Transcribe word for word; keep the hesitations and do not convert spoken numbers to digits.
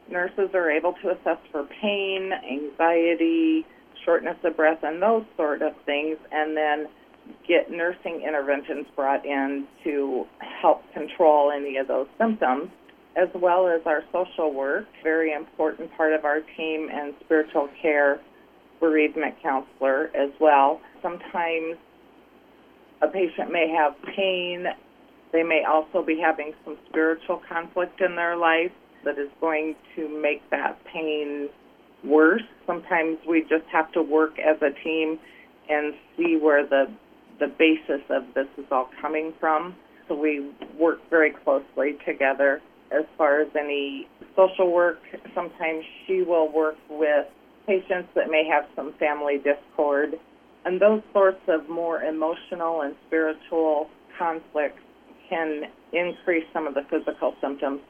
Nurses are able to assess for pain, anxiety, shortness of breath, and those sort of things, and then get nursing interventions brought in to help control any of those symptoms, as well as our social work, very important part of our team, and spiritual care, bereavement counselor as well. Sometimes a patient may have pain. They may also be having some spiritual conflict in their life that is going to make that pain worse. Sometimes we just have to work as a team and see where the the basis of this is all coming from. So we work very closely together. As far as any social work, sometimes she will work with patients that may have some family discord, and those sorts of more emotional and spiritual conflicts can increase some of the physical symptoms.